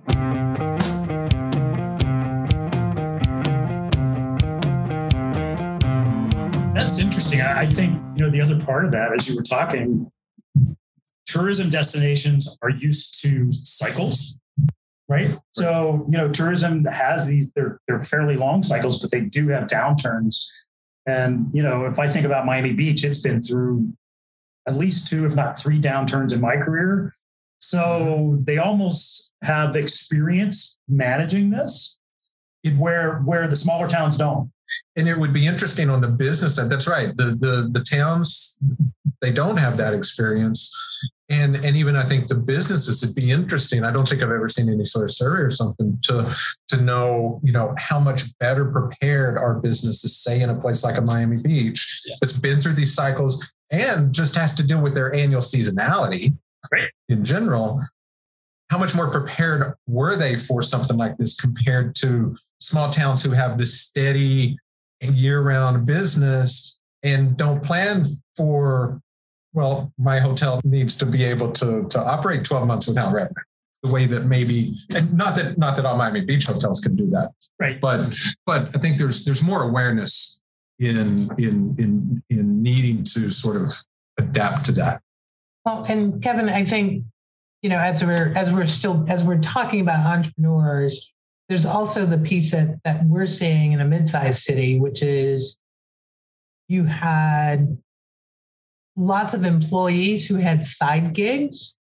That's interesting. I think, the other part of that, as you were talking, tourism destinations are used to cycles, right? So, tourism has they're fairly long cycles, but they do have downturns. And, if I think about Miami Beach, it's been through at least 2, if not 3 downturns in my career. So they almost have experience managing this where the smaller towns don't. And it would be interesting on the business side. That's right. The towns, they don't have that experience. And even I think the businesses, it'd be interesting. I don't think I've ever seen any sort of survey or something to know, how much better prepared our businesses, say in a place like a Miami Beach, that's been through these cycles and just has to deal with their annual seasonality in general. How much more prepared were they for something like this compared to small towns who have this steady year-round business and don't plan for, well, my hotel needs to be able to operate 12 months without revenue. The way that maybe, and not that all Miami Beach hotels can do that, right? But I think there's more awareness in needing to sort of adapt to that. Well, and Kevin, I think, as we're talking about entrepreneurs, there's also the piece that we're seeing in a mid-sized city, which is you had lots of employees who had side gigs.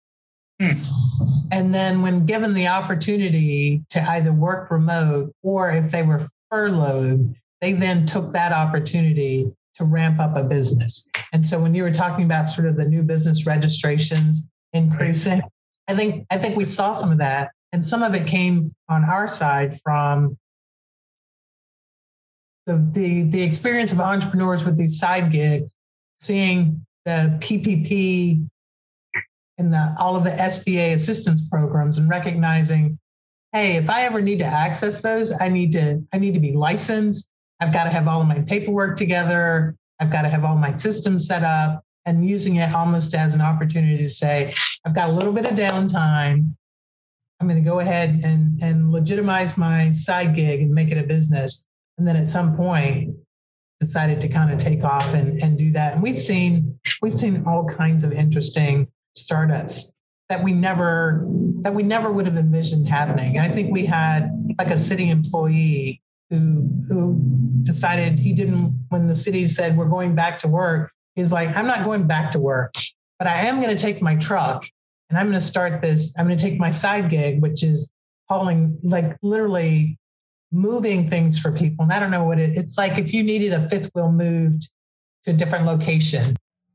And then when given the opportunity to either work remote or if they were furloughed, they then took that opportunity to ramp up a business. And so when you were talking about sort of the new business registrations increasing, I think we saw some of that. And some of it came on our side from the experience of entrepreneurs with these side gigs, seeing the PPP and all of the SBA assistance programs and recognizing, hey, if I ever need to access those, I need to be licensed. I've got to have all of my paperwork together. I've got to have all my systems set up, and using it almost as an opportunity to say, I've got a little bit of downtime. I'm going to go ahead and legitimize my side gig and make it a business. And then at some point decided to kind of take off and do that. And we've seen all kinds of interesting startups that we never would have envisioned happening. And I think we had like a city employee who decided when the city said we're going back to work, he's like, I'm not going back to work, but I am going to take my truck and I'm going to start this. I'm going to take my side gig, which is hauling, like literally moving things for people. And I don't know what it's like if you needed a fifth wheel moved to a different location.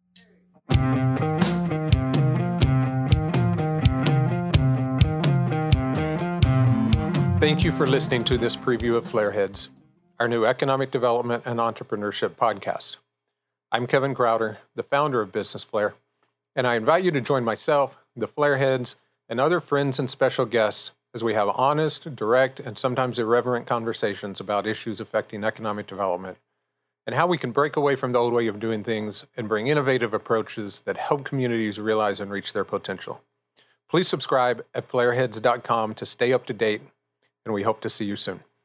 Thank you for listening to this preview of Flareheads, our new economic development and entrepreneurship podcast. I'm Kevin Crowder, the founder of Business Flare, and I invite you to join myself, the Flareheads, and other friends and special guests as we have honest, direct, and sometimes irreverent conversations about issues affecting economic development and how we can break away from the old way of doing things and bring innovative approaches that help communities realize and reach their potential. Please subscribe at flareheads.com to stay up to date, and we hope to see you soon.